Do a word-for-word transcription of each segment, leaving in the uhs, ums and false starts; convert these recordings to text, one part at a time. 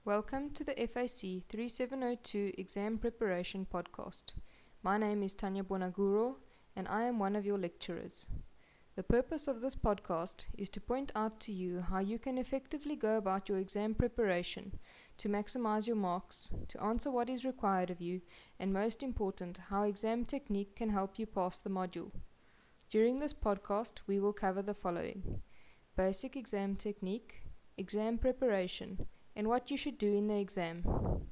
Welcome to the F A C thirty-seven oh two Exam Preparation Podcast. My name is Tanya Bonaguro and I am one of your lecturers. The purpose of this podcast is to point out to you how you can effectively go about your exam preparation to maximize your marks, to answer what is required of you, and most important, how exam technique can help you pass the module. During this podcast, we will cover the following: basic exam technique, exam preparation, and what you should do in the exam.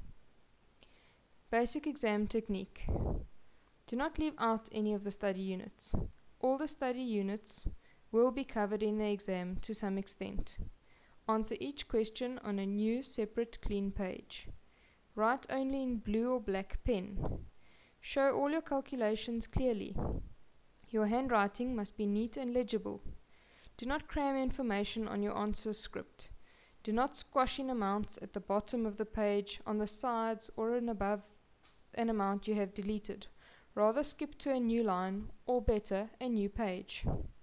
Basic exam technique. Do not leave out any of the study units. All the study units will be covered in the exam to some extent. Answer each question on a new, separate, clean page. Write only in blue or black pen. Show all your calculations clearly. Your handwriting must be neat and legible. Do not cram information on your answer script. Do not squash in amounts at the bottom of the page, on the sides, or in above an amount you have deleted. Rather skip to a new line, or better, a new page.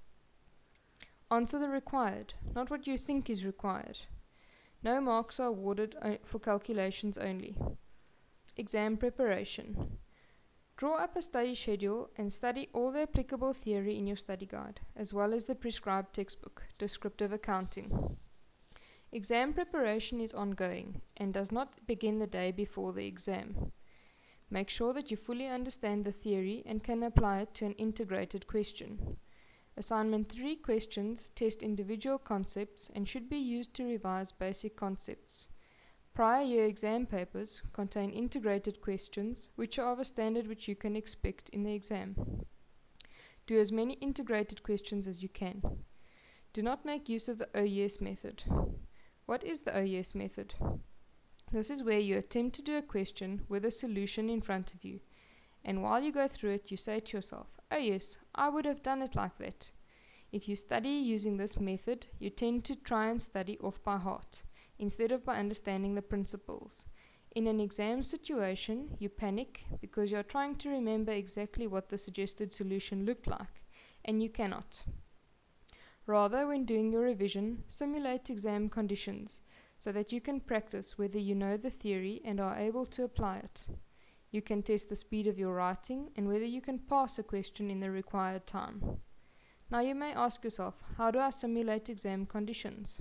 Answer the required, not what you think is required. No marks are awarded for calculations only. Exam preparation. Draw up a study schedule and study all the applicable theory in your study guide, as well as the prescribed textbook, Descriptive Accounting. Exam preparation is ongoing and does not begin the day before the exam. Make sure that you fully understand the theory and can apply it to an integrated question. Assignment three questions test individual concepts and should be used to revise basic concepts. Prior year exam papers contain integrated questions which are of a standard which you can expect in the exam. Do as many integrated questions as you can. Do not make use of the O E S method. What is the O E S method? This is where you attempt to do a question with a solution in front of you, and while you go through it, you say to yourself, "Oh yes, I would have done it like that." If you study using this method, you tend to try and study off by heart, instead of by understanding the principles. In an exam situation, you panic because you are trying to remember exactly what the suggested solution looked like, and you cannot. Rather, when doing your revision, simulate exam conditions so that you can practice whether you know the theory and are able to apply it. You can test the speed of your writing and whether you can pass a question in the required time. Now you may ask yourself, how do I simulate exam conditions?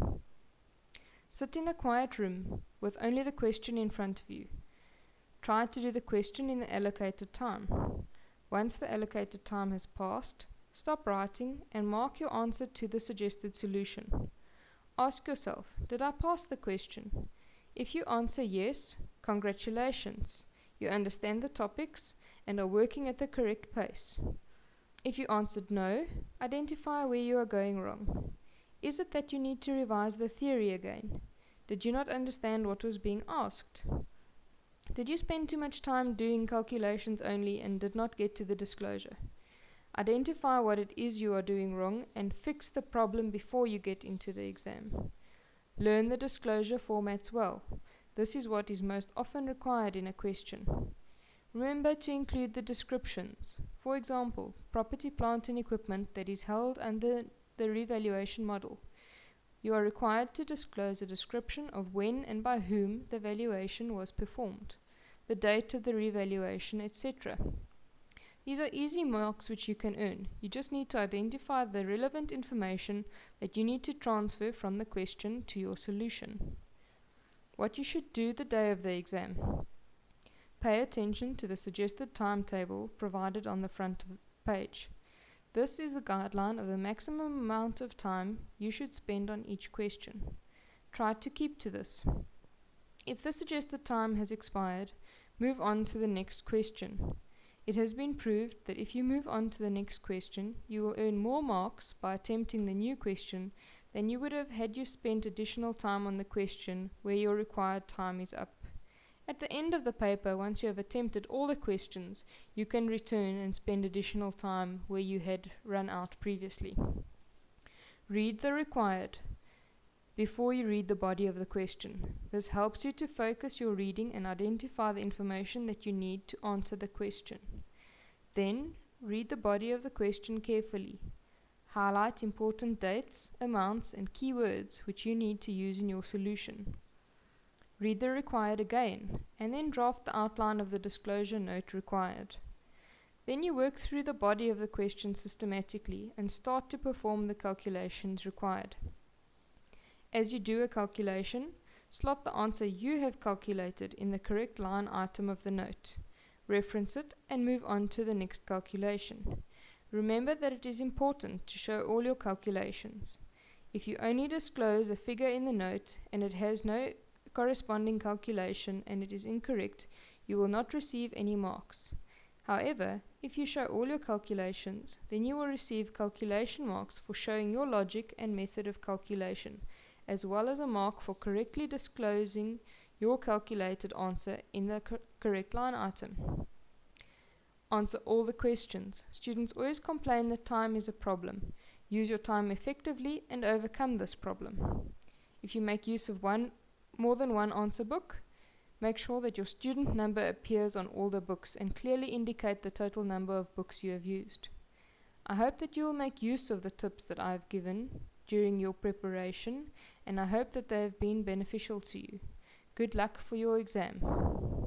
Sit in a quiet room with only the question in front of you. Try to do the question in the allocated time. Once the allocated time has passed, stop writing and mark your answer to the suggested solution. Ask yourself, did I pass the question? If you answer yes, congratulations. You understand the topics and are working at the correct pace. If you answered no, identify where you are going wrong. Is it that you need to revise the theory again? Did you not understand what was being asked? Did you spend too much time doing calculations only and did not get to the disclosure? Identify what it is you are doing wrong and fix the problem before you get into the exam. Learn the disclosure formats well. This is what is most often required in a question. Remember to include the descriptions. For example, property, plant and equipment that is held under the revaluation model. You are required to disclose a description of when and by whom the valuation was performed, the date of the revaluation, et cetera. These are easy marks which you can earn. You just need to identify the relevant information that you need to transfer from the question to your solution. What you should do the day of the exam. Pay attention to the suggested timetable provided on the front of the page. This is the guideline of the maximum amount of time you should spend on each question. Try to keep to this. If the suggested time has expired, move on to the next question. It has been proved that if you move on to the next question, you will earn more marks by attempting the new question than you would have had you spent additional time on the question where your required time is up. At the end of the paper, once you have attempted all the questions, you can return and spend additional time where you had run out previously. Read the required before you read the body of the question. This helps you to focus your reading and identify the information that you need to answer the question. Then, read the body of the question carefully. Highlight important dates, amounts, and keywords which you need to use in your solution. Read the required again, and then draft the outline of the disclosure note required. Then you work through the body of the question systematically and start to perform the calculations required. As you do a calculation, slot the answer you have calculated in the correct line item of the note. Reference it and move on to the next calculation. Remember that it is important to show all your calculations. If you only disclose a figure in the note and it has no corresponding calculation and it is incorrect, you will not receive any marks. However, if you show all your calculations, then you will receive calculation marks for showing your logic and method of calculation, as well as a mark for correctly disclosing your calculated answer in the cor- correct line item. Answer all the questions. Students always complain that time is a problem. Use your time effectively and overcome this problem. If you make use of one more than one answer book, make sure that your student number appears on all the books and clearly indicate the total number of books you have used. I hope that you will make use of the tips that I have given during your preparation, and I hope that they have been beneficial to you. Good luck for your exam.